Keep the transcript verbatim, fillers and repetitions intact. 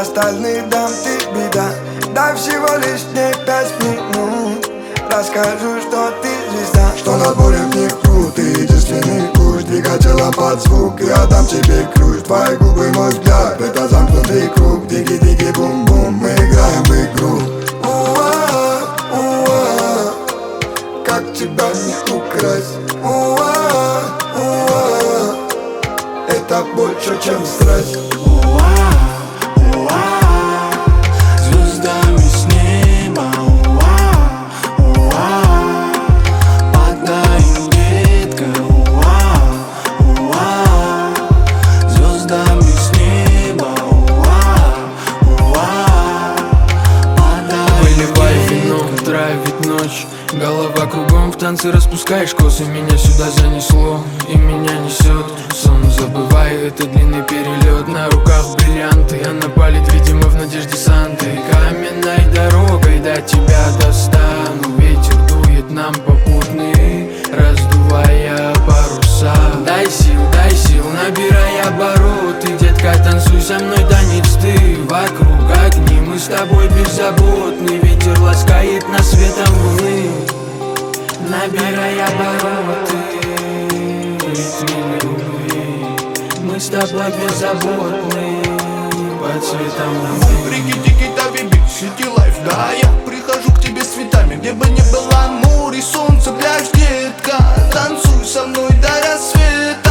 остальных дам ты беда. Дай всего лишь мне пять минут, расскажу, что ты звезда, что над морем не крут, ты единственный путь, двигателем под звук. Я дам тебе ключ, твои губы, мой взгляд, это замкнутый круг. Диги-диги, бум-бум, мы играем в игру. Уа, уа, как тебя не украсть. Уа, уа, это больше, чем страсть. Ведь ночь, голова кругом, в танце распускаешь косы. Меня сюда занесло и меня несет сон. Забываю, это длинный перелет. На руках бриллианты, она палит, видимо, в надежде Санты. Каменной дорогой до тебя достану. Ветер дует нам попутный, раздувая паруса. Дай сил, дай сил, набирай обороты. Детка, танцуй со мной танец ты. Вокруг огни, мы с тобой беззаботны. Ветер ласкает нас светом луны, набирай обороты. Ритм любви, мы с тобой беззаботны под светом луны. Рики-тики-тави-би, сити лайф, да, я прихожу к тебе с цветами, где бы ни было море, солнце, пляж, детка. Танцуй со мной до рассвета.